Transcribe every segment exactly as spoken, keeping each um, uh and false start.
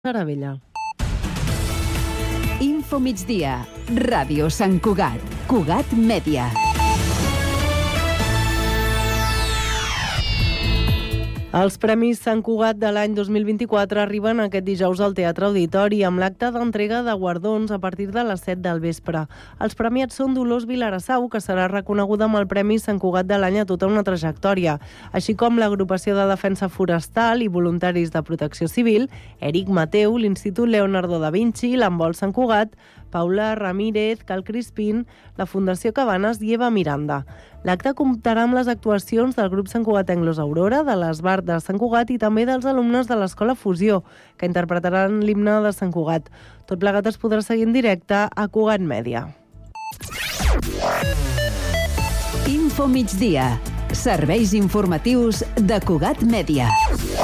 Saravella. Info migdia, Ràdio Sant Cugat, Cugat Mèdia. Els Premis Sant Cugat de l'any dos mil vint-i-quatre arriben aquest dijous al Teatre Auditori amb l'acte d'entrega de guardons a partir de les set del vespre. Els premiats són Dolors Vilarassau, que serà reconeguda amb el Premi Sant Cugat de l'any a tota una trajectòria, així com l'Agrupació de Defensa Forestal i Voluntaris de Protecció Civil, Eric Mateu, l'Institut Leonardo da Vinci, l'Envol Sant Cugat, Paula Ramírez, Cal Crispín, la Fundació Cabanes i Eva Miranda. L'acte comptarà amb les actuacions del grup Sant Cugat Englos Aurora, de l'Esbart de Sant Cugat i també dels alumnes de l'Escola Fusió, que interpretaran l'himne de Sant Cugat. Tot plegat es podrà seguir en directe a Cugat Mèdia. Info migdia, serveis informatius de Cugat Mèdia.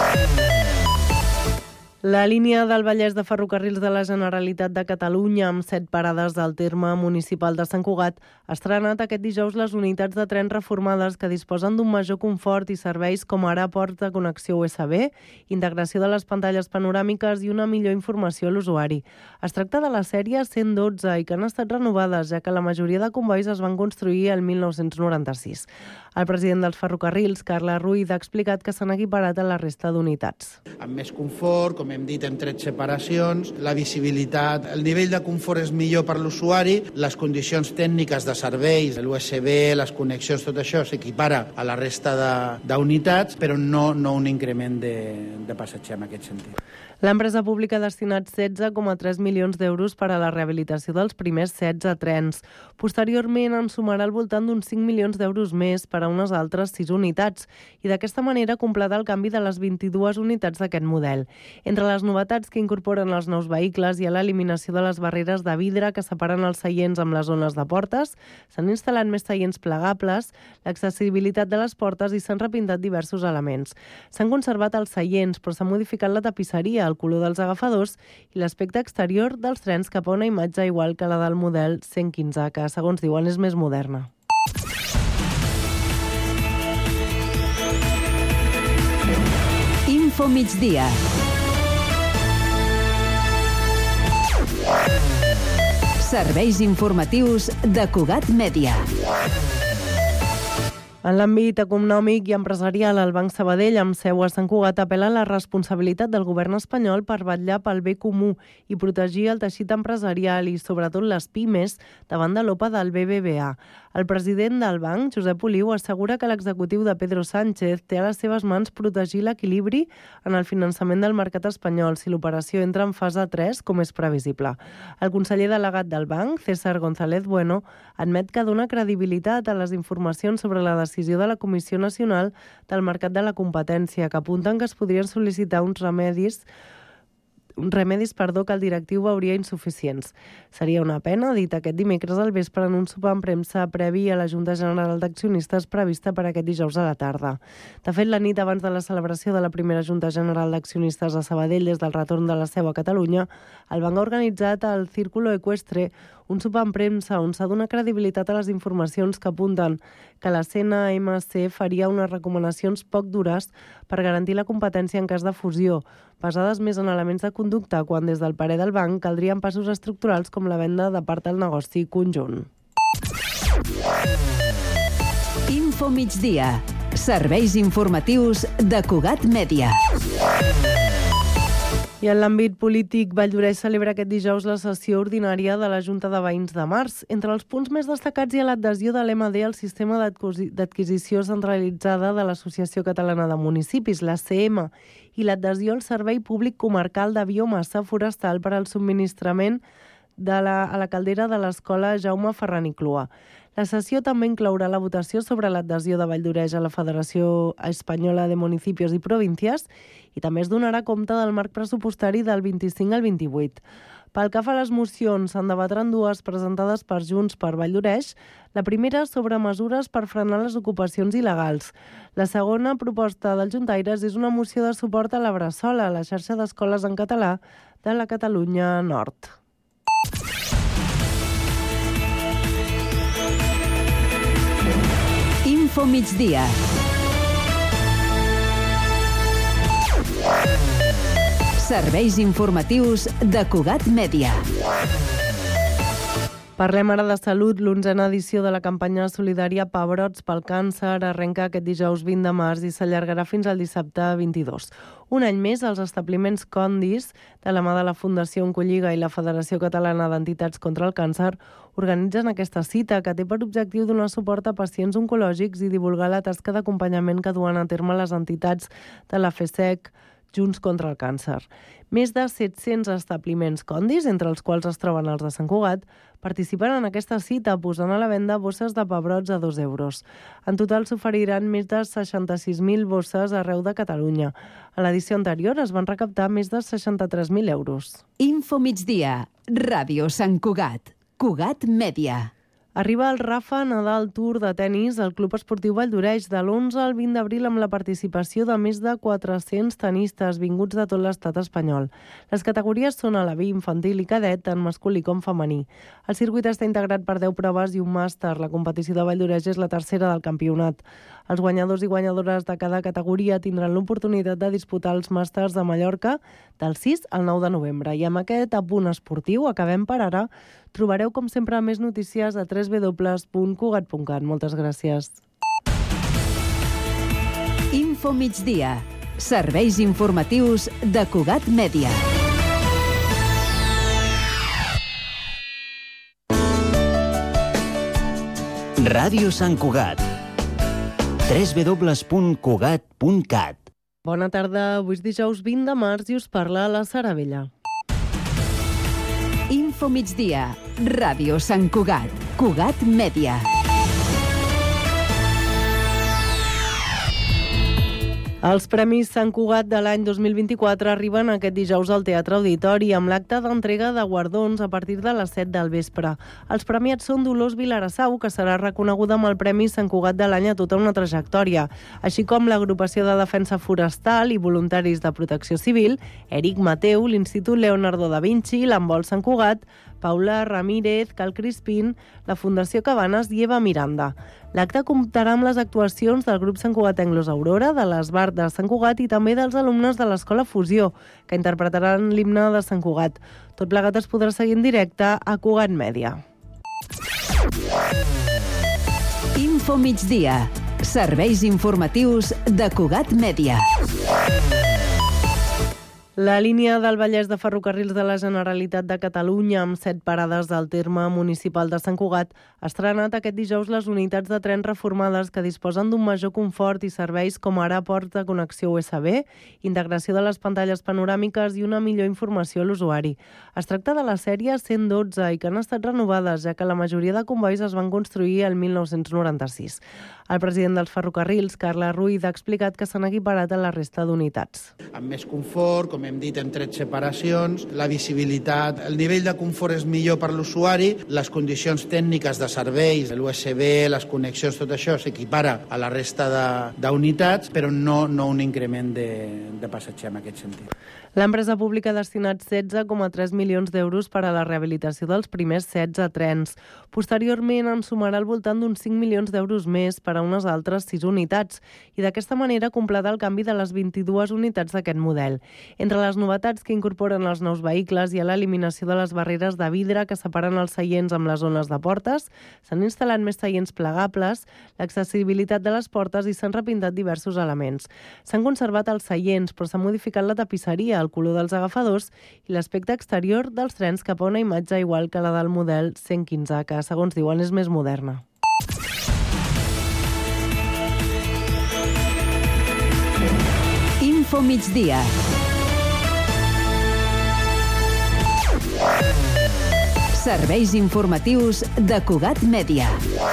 La línia del Vallès de Ferrocarrils de la Generalitat de Catalunya, amb set parades del terme municipal de Sant Cugat, ha estrenat aquest dijous les unitats de tren reformades que disposen d'un major confort i serveis com ara ports de connexió U S B, integració de les pantalles panoràmiques i una millor informació a l'usuari. Es tracta de la sèrie cent dotze i que han estat renovades, ja que la majoria de convois es van construir el mil nou-cents noranta-sis. El president dels ferrocarrils, Carles Ruiz, ha explicat que s'han equiparat a la resta d'unitats. Amb més confort, com hem dit, en tret separacions, la visibilitat, el nivell de confort és millor per l'usuari, les condicions tècniques de serveis, l'U S B, les connexions, tot això s'equipara a la resta d'unitats, però no, no un increment de, de passatger en aquest sentit. L'empresa pública ha destinat setze coma tres milions d'euros per a la rehabilitació dels primers setze trens. Posteriorment en sumarà al voltant d'uns cinc milions d'euros més per a unes altres sis unitats i d'aquesta manera completar el canvi de les vint-i-dues unitats d'aquest model. Entre les novetats que incorporen els nous vehicles hi ha l'eliminació de les barreres de vidre que separen els seients amb les zones de portes, s'han instal·lat més seients plegables, l'accessibilitat de les portes i s'han repintat diversos elements. S'han conservat els seients, però s'ha modificat la tapisseria, el color dels agafadors i l'aspecte exterior dels trens cap a una imatge igual que la del model cent quinze, que, segons diuen, és més moderna. Info migdia. Serveis informatius de Cugat Mèdia. En l'àmbit econòmic i empresarial, el Banc Sabadell, amb seu a Sant Cugat, apel·la a la responsabilitat del govern espanyol per vetllar pel bé comú i protegir el teixit empresarial i, sobretot, les pimes davant de l'O P A del B B V A. El president del banc, Josep Oliu, assegura que l'executiu de Pedro Sánchez té a les seves mans protegir l'equilibri en el finançament del mercat espanyol si l'operació entra en fase tres, com és previsible. El conseller delegat del banc, César González Bueno, admet que dona credibilitat a les informacions sobre la decisió de la Comissió Nacional del Mercat de la Competència, que apunten que es podrien sol·licitar uns remedis uns remedis perdó, que el directiu veuria insuficients. Seria una pena, dit aquest dimecres al vespre en un sopar en premsa previ a la Junta General d'Accionistes prevista per aquest dijous a la tarda. De fet, la nit abans de la celebració de la primera Junta General d'Accionistes a Sabadell des del retorn de la seu a Catalunya, el banc ha organitzat el Círculo Equestre, un sopar en premsa on s'ha donat credibilitat a les informacions que apunten que la C N M C faria unes recomanacions poc dures per garantir la competència en cas de fusió, basades més en elements de conducta, quan des del parer del banc caldrien passos estructurals com la venda de part del negoci conjunt. Info migdia. Serveis informatius de Cugat Mèdia. I en l'àmbit polític, Valldoreix celebra aquest dijous la sessió ordinària de la Junta de Veïns de març. Entre els punts més destacats hi ha l'adhesió de l'E M D al sistema d'adquisició centralitzada de l'Associació Catalana de Municipis, la C M, i l'adhesió al Servei Públic Comarcal de Biomassa Forestal per al subministrament de la, a la caldera de l'Escola Jaume Ferran i Clua. La sessió també inclourà la votació sobre l'adhesió de Valldoreix a la Federació Espanyola de Municipios i Províncies i també es donarà compte del marc pressupostari del vint-i-cinc al vint-i-vuit. Pel que fa a les mocions, se'n debatran dues presentades per Junts per Valldoreix. La primera sobre mesures per frenar les ocupacions il·legals. La segona proposta dels juntaires és una moció de suport a la Bressola, la xarxa d'escoles en català de la Catalunya Nord. Info migdia. Serveis informatius de Cugat Mèdia. Parlem ara de salut. L'onzena edició de la campanya solidària Pebrots pel càncer arrenca aquest dijous vint de març i s'allargarà fins al dissabte vint-i-dos. Un any més, els establiments Condis, de la mà de la Fundació Oncolliga i la Federació Catalana d'Entitats contra el Càncer, organitzen aquesta cita que té per objectiu donar suport a pacients oncològics i divulgar la tasca d'acompanyament que duen a terme les entitats de la FESEC, Junts contra el Càncer. Més de set-cents establiments Condis, entre els quals es troben els de Sant Cugat, participen en aquesta cita posant a la venda bosses de pebrots a dos euros. En total s'oferiran més de seixanta-sis mil bosses arreu de Catalunya. A l'edició anterior es van recaptar més de seixanta-tres mil euros. Info migdia, Ràdio Sant Cugat, Cugat Mèdia. Arriba el Rafa Nadal Tour de tennis al Club Esportiu Valldoreix de l'onze al vint d'abril amb la participació de més de quatre-cents tenistes vinguts de tot l'estat espanyol. Les categories són alaví, infantil i cadet, tant masculí com femení. El circuit està integrat per deu proves i un màster. La competició de Valldoreix és la tercera del campionat. Els guanyadors i guanyadores de cada categoria tindran l'oportunitat de disputar els màsters de Mallorca del sis al nou de novembre. I amb aquest apunt esportiu acabem per ara. Trobareu, com sempre, més notícies a w w w punt cugat punt cat. Moltes gràcies. Info migdia. Serveis informatius de Cugat Mèdia. Ràdio Sant Cugat. w w w punt cugat punt cat. Bona tarda. Avui és dijous vint de març i us parla la Sara Vella. Info migdia. Ràdio Sant Cugat, Cugat Mèdia. Els Premis Sant Cugat de l'any dos mil vint-i-quatre arriben aquest dijous al Teatre Auditori amb l'acte d'entrega de guardons a partir de les set del vespre. Els premiats són Dolors Vilarassau, que serà reconeguda amb el Premi Sant Cugat de l'any a tota una trajectòria, així com l'Agrupació de Defensa Forestal i Voluntaris de Protecció Civil, Eric Mateu, l'Institut Leonardo da Vinci, l'Envol Sant Cugat, Paula Ramírez, Cal Crispín, la Fundació Cabanes i Eva Miranda. L'acte comptarà amb les actuacions del grup Sant Cugatenc Aurora, de l'Esbart de Sant Cugat i també dels alumnes de l'Escola Fusió, que interpretaran l'himne de Sant Cugat. Tot plegat es podrà seguir en directe a Cugat Mèdia. Info migdia. Serveis informatius de Cugat Mèdia. La línia del Vallès de Ferrocarrils de la Generalitat de Catalunya, amb set parades del terme municipal de Sant Cugat, ha estrenat aquest dijous les unitats de tren reformades que disposen d'un major confort i serveis com ara ports de connexió U S B, integració de les pantalles panoràmiques i una millor informació a l'usuari. Es tracta de la sèrie cent dotze i que han estat renovades, ja que la majoria de convois es van construir el mil nou-cents noranta-sis. El president dels ferrocarrils, Carles Ruiz, ha explicat que s'han equiparat a la resta d'unitats. Amb més confort, com hem dit, hem tret separacions, la visibilitat, el nivell de confort és millor per l'usuari, les condicions tècniques de serveis, l'U S B, les connexions, tot això s'equipara a la resta d'unitats, però no, no un increment de, de passatger en aquest sentit. L'empresa pública ha destinat setze coma tres milions d'euros per a la rehabilitació dels primers setze trens. Posteriorment en sumarà al voltant d'uns cinc milions d'euros més per a unes altres sis unitats i d'aquesta manera completar el canvi de les vint-i-dues unitats d'aquest model. Entre les novetats que incorporen els nous vehicles hi ha l'eliminació de les barreres de vidre que separen els seients amb les zones de portes, s'han instal·lat més seients plegables, l'accessibilitat de les portes i s'han repintat diversos elements. S'han conservat els seients, però s'ha modificat la tapisseria, el color dels agafadors i l'aspecte exterior dels trens cap a una imatge igual que la del model cent quinze, que, segons diuen, és més moderna. Info migdia. Serveis informatius de Cugat Mèdia.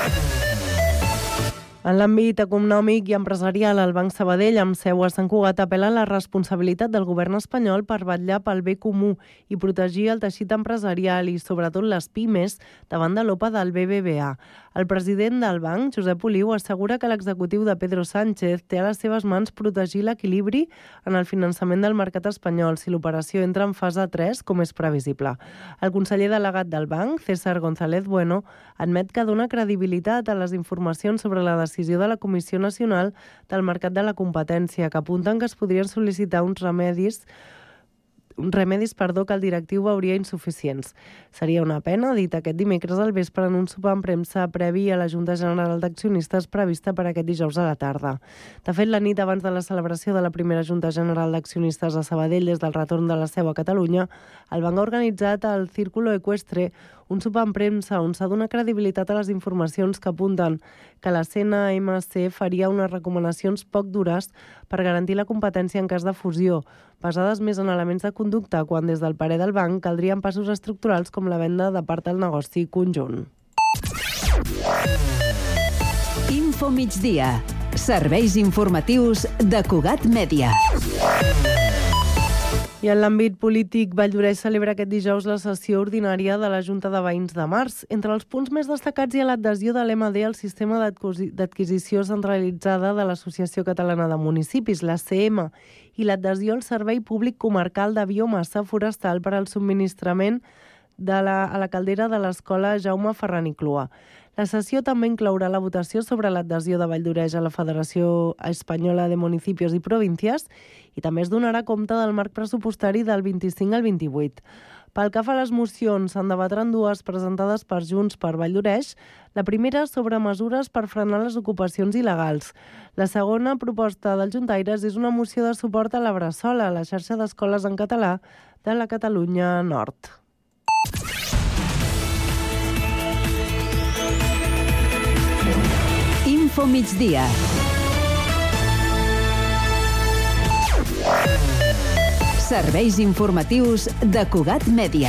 En l'àmbit econòmic i empresarial, el Banc Sabadell, amb seu a Sant Cugat, apel·la a la responsabilitat del govern espanyol per vetllar pel bé comú i protegir el teixit empresarial i, sobretot, les pimes davant de l'O P A del B B V A. El president del banc, Josep Oliu, assegura que l'executiu de Pedro Sánchez té a les seves mans protegir l'equilibri en el finançament del mercat espanyol si l'operació entra en fase tres, com és previsible. El conseller delegat del banc, César González Bueno, admet que dona credibilitat a les informacions sobre la decisió de la Comissió Nacional del Mercat de la Competència, que apunten que es podrien sol·licitar uns remedis remedis perdó, que el directiu veuria insuficients. Seria una pena, ha dit aquest dimecres al vespre en un sopar en premsa previ a la Junta General d'Accionistes prevista per aquest dijous a la tarda. De fet, la nit abans de la celebració de la primera Junta General d'Accionistes a Sabadell des del retorn de la seu a Catalunya, el banc ha organitzat al Círculo Ecuestre un sopar en premsa on s'ha donat credibilitat a les informacions que apunten que la C N M C faria unes recomanacions poc dures per garantir la competència en cas de fusió, basades més en elements de conducta, quan des del parer del banc caldrien passos estructurals com la venda de part del negoci conjunt. Info migdia. Serveis informatius de Cugat Mèdia. I en l'àmbit polític, Valldoreix celebra aquest dijous la sessió ordinària de la Junta de Veïns de març. Entre els punts més destacats hi ha l'adhesió de l'E M D al sistema d'adquisició centralitzada de l'Associació Catalana de Municipis, la C M, i l'adhesió al Servei Públic Comarcal de Biomassa Forestal per al subministrament de la, a la caldera de l'Escola Jaume Ferran i Clua. La sessió també inclourà la votació sobre l'adhesió de Valldoreix a la Federació Espanyola de Municipios i Províncies i també es donarà compte del marc pressupostari del vint-i-cinc al vint-i-vuit. Pel que fa a les mocions, se'n debatran dues presentades per Junts per Valldoreix. La primera sobre mesures per frenar les ocupacions il·legals. La segona proposta dels juntaires és una moció de suport a la Bressola, la xarxa d'escoles en català de la Catalunya Nord. Info migdia. Serveis informatius de Cugat Mèdia.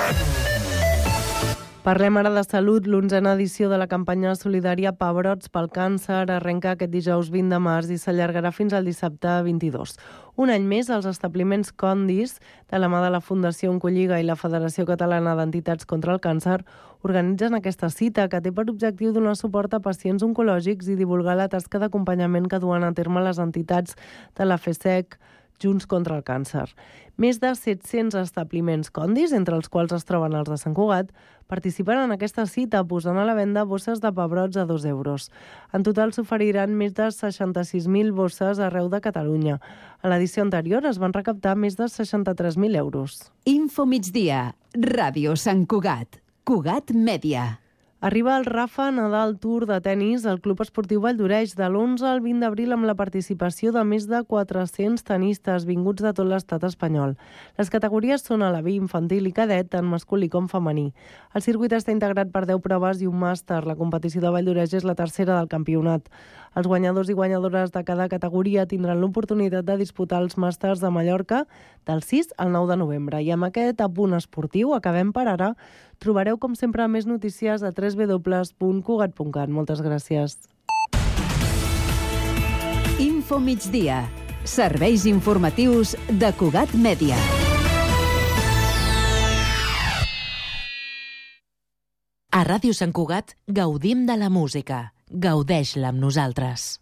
Parlem ara de salut. L'onzena edició de la campanya solidària Pebrots pel càncer arrenca aquest dijous vint de març i s'allargarà fins al dissabte vint-i-dos. Un any més, els establiments Condis, de la mà de la Fundació Oncolliga i la Federació Catalana d'Entitats contra el Càncer, organitzen aquesta cita que té per objectiu donar suport a pacients oncològics i divulgar la tasca d'acompanyament que duen a terme les entitats de la F E S E C, Junts contra el Càncer. Més de set-cents establiments Condis, entre els quals es troben els de Sant Cugat, participen en aquesta cita posant a la venda bosses de pebrots a dos euros. En total s'oferiran més de seixanta-sis mil bosses arreu de Catalunya. A l'edició anterior es van recaptar més de seixanta-tres mil euros. Info migdia. Ràdio Sant Cugat. Cugat Mèdia. Arriba el Rafa Nadal Tour de tennis al Club Esportiu Valldoreix de l'onze al vint d'abril amb la participació de més de quatre-cents tenistes vinguts de tot l'estat espanyol. Les categories són alaví, infantil i cadet, tant masculí com femení. El circuit està integrat per deu proves i un màster. La competició de Valldoreix és la tercera del campionat. Els guanyadors i guanyadores de cada categoria tindran l'oportunitat de disputar els màsters de Mallorca del sis al nou de novembre. I amb aquest apunt esportiu acabem per ara. Trobareu, com sempre, més notícies a w w w punt cugat punt cat. Moltes gràcies. Info migdia. Serveis informatius de Cugat Mèdia. A Ràdio Sant Cugat gaudim de la música. Gaudeix-la amb nosaltres.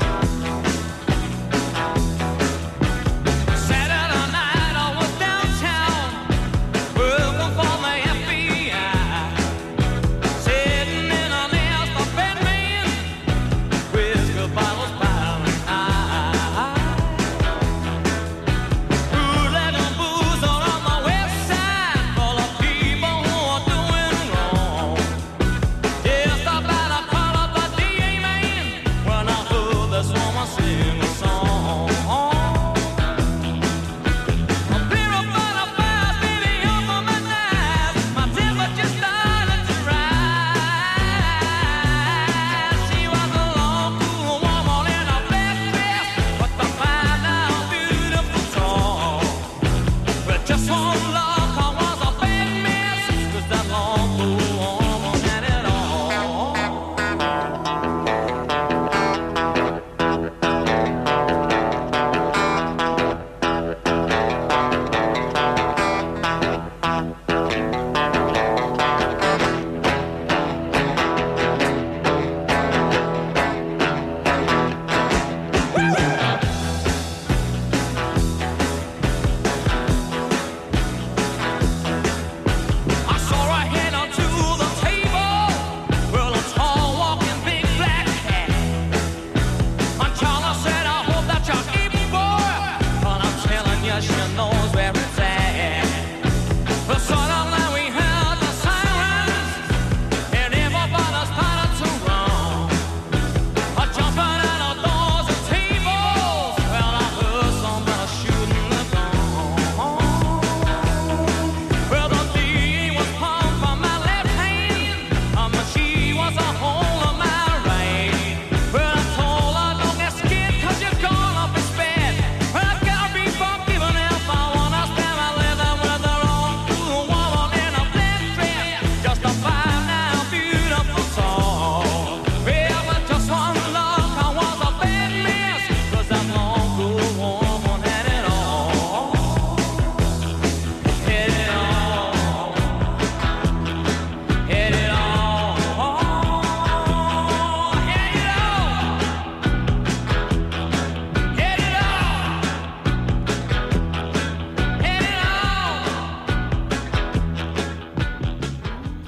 Saturday night I was downtown.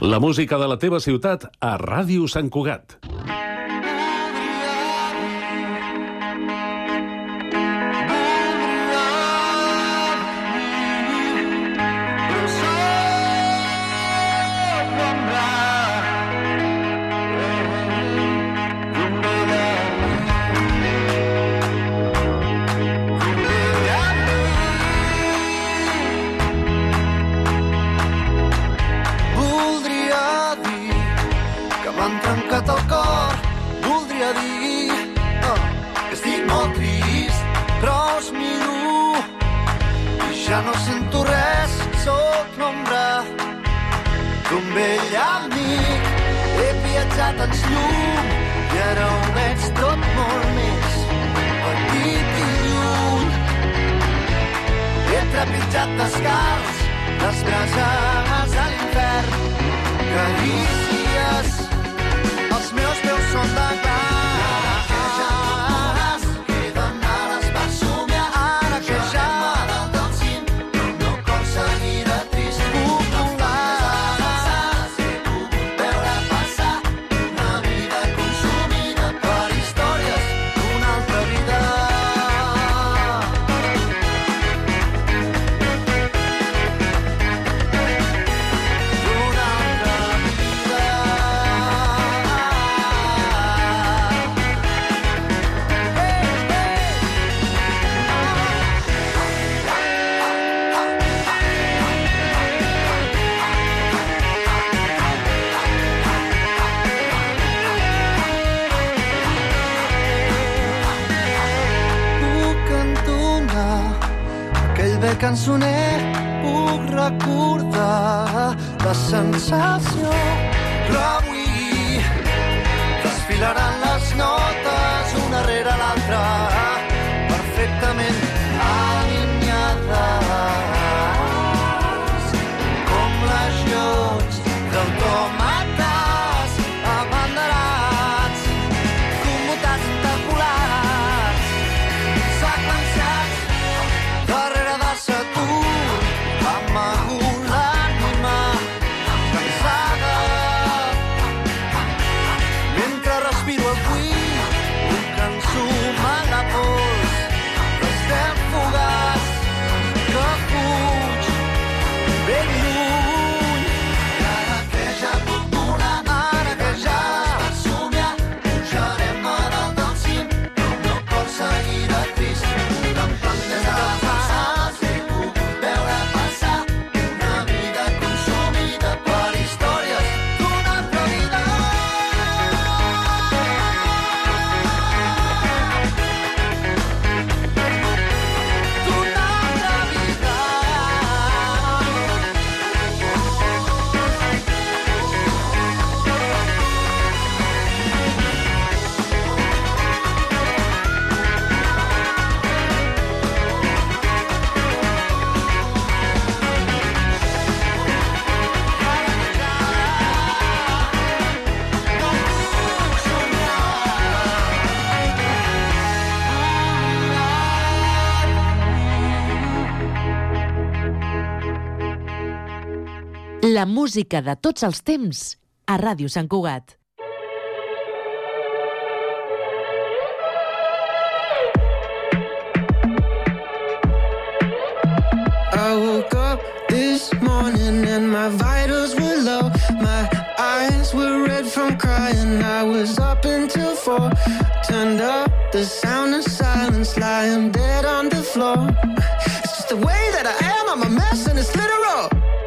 La música de la teva ciutat a Ràdio Sant Cugat. Ja no sento res, sóc l'ombra d'un vell amic. He viatjat ans llum i ara ho veig tot molt més petit i lluny. He trepitjat descalç les brases a l'infern. Carícies, els meus peus són de glaç. Cançoner, puc recordar la sensació, però avui desfilaran les notes una rere l'altra, perfectament alineades, com les llums d'autòmates abanderats, commutats interpolats, seqüenciats darrere de Saturn, amagut l'ànima cansada. Mentre respiro el buit, un que ensuma la pols d'estel fugaç que fuig ben lluny. Ara que ja puc volar, ara que ja es somiar, pujarem a dalt del cim, però no pot seguir de trist, contemplant des de la La música de tots els temps a Ràdio Sant Cugat. I woke up this morning and my vitals were low. My eyes were red from crying. I was up until four. Turned up the sound of silence, lying dead on the floor. It's just the way that I am, I'm a mess and it's literal.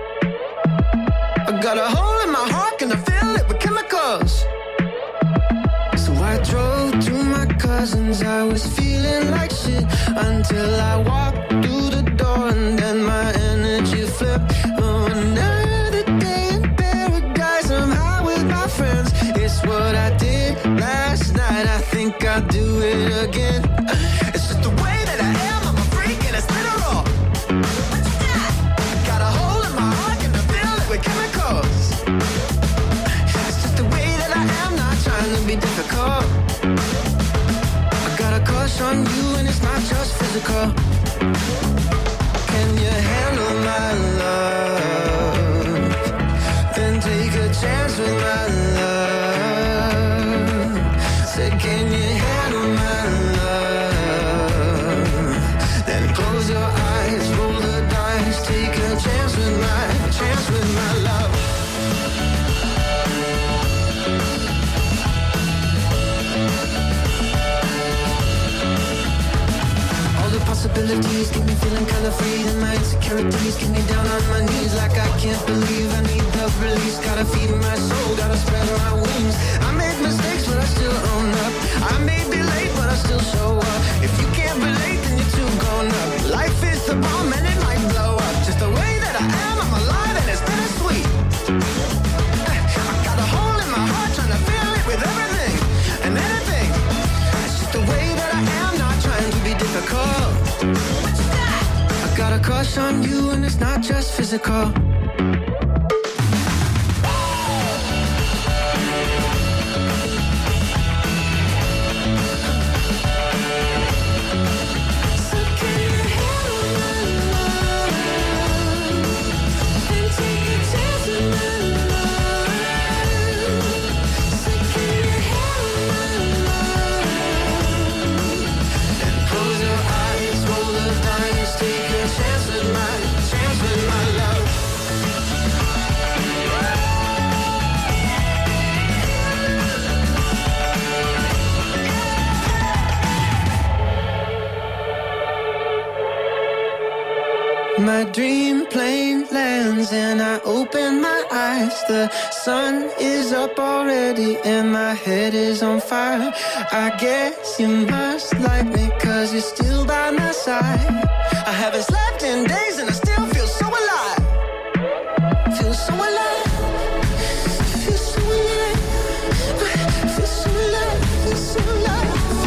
I got a hole in my heart and I fill it with chemicals. So I drove to my cousin's, I was feeling like shit until I walked through the door and then my energy flipped. Oh, another day in paradise, I'm high with my friends. It's what I did last night, I think I'll do it again. It's just the way that I am, I'm a freak and it's literal. Got a hole in my heart and I fill it with chemicals. It's just the way that I am, not trying to be difficult. I got a crush on you and it's not just physical. Can you handle my love? Then take a can you handle my love? Then close your eyes, roll the dice, take a chance with my, chance with my love. Possibilities keep me feeling kind of free, and my insecurities keep me down on my knees like I can't believe I need the release. Gotta feed my soul, gotta spread my wings. I made mistakes but I still own up. I may be late but I still show up. If you can't relate then you're too grown up. Life is a bomb and it might blow up. Just the way that I am, I'm alive and it's bittersweet. I got a hole in my heart trying to fill it with everything and anything. It's just the way that I am, not trying to be difficult. I got a crush on you and it's not just physical. My dream plane lands and I open my eyes. The sun is up already and my head is on fire. I guess you must like me cause you're still by my side. I haven't slept in days and I still feel so alive. Feel so alive. Feel so alive. Feel so alive. Feel so alive.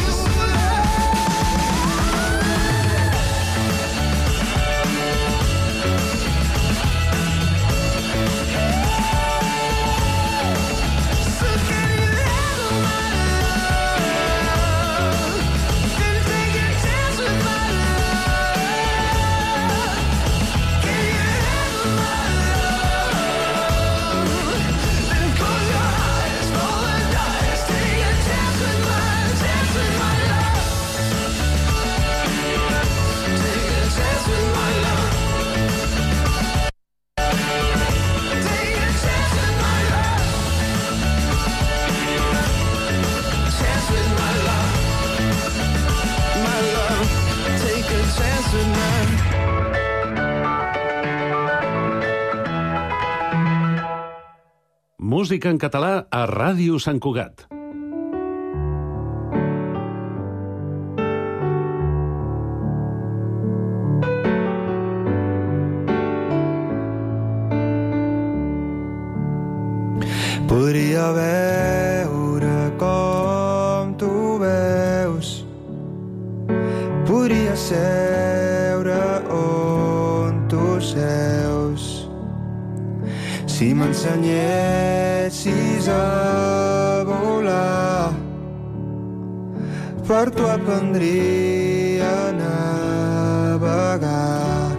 Música en català a Ràdio Sant Cugat. Podria veure com tu veus, podria seure on tu seus. Si m'ensenyessis a volar, per tu aprendria a navegar.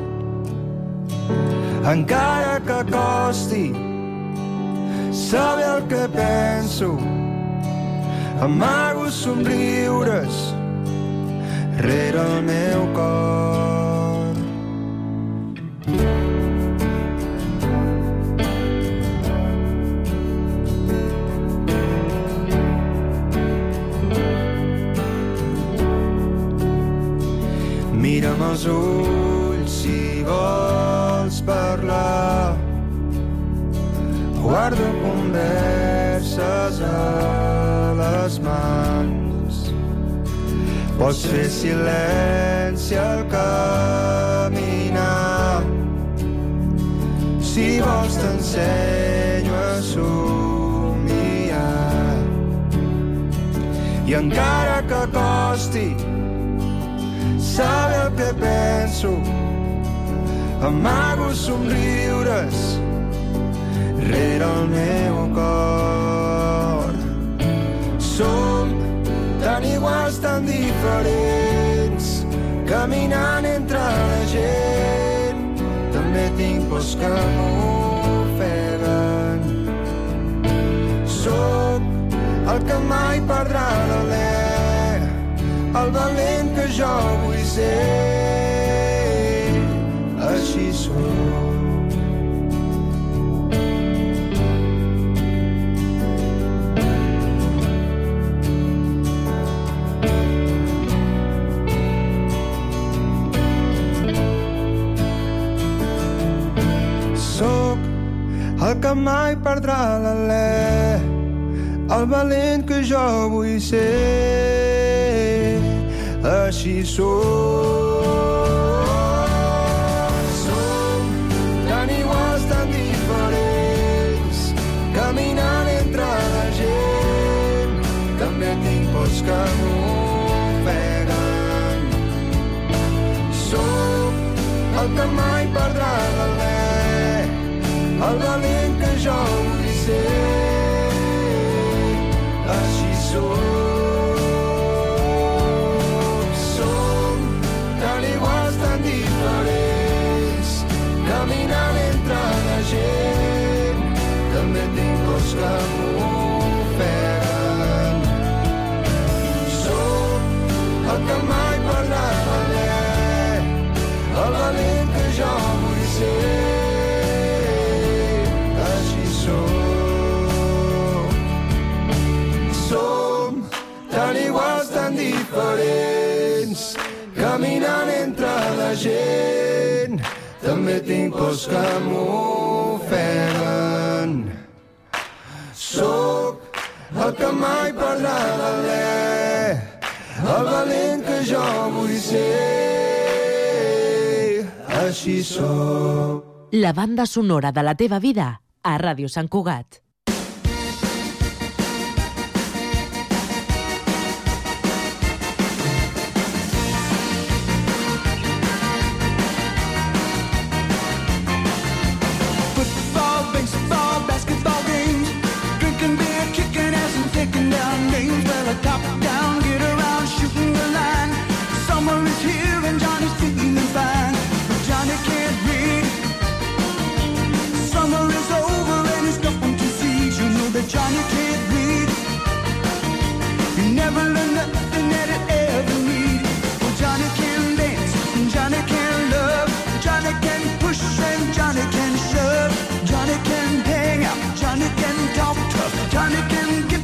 Encara que costi saber el que penso, amago somriures rere el meu cor. Mira'm els ulls si vols parlar, guardo converses a les mans. Pots fer silenci al caminar, si vols t'ensenyo a somiar. I encara que costi saber el que penso, amago somriures rere el meu cor. Som tan iguals, tan diferents, caminant entre la gent. També tinc pors que m'ofeguen. Som el el que mai perdrà l'alè, el valent que jo vull ser, així sóc. Soc el que mai perdrà l'alè, el valent que jo vull ser, així sóc. Som tan iguals, tan diferents, caminant entre la gent, també tinc pors que m'ofeguen. Som el que mai perdrà l'alè, el valent que jo vull ser, així som. Som tan iguals, tan diferents, caminant entre la gent, també tinc cos que m'ofeguen. Som el que mai perdrà l'alè, el valent que jo vull ser, diferents, caminant entre la gent, també tinc pors que m'ofeguen. Soc el que mai perdrà l'alè, el valent que jo vull ser, així sóc. La banda sonora de la teva vida a Ràdio Sant Cugat. Johnny can't read. He never learned nothing that he ever need. Well, Johnny can dance, and Johnny can love. Johnny can push and Johnny can shove. Johnny can hang out, Johnny can talk tough. Johnny can get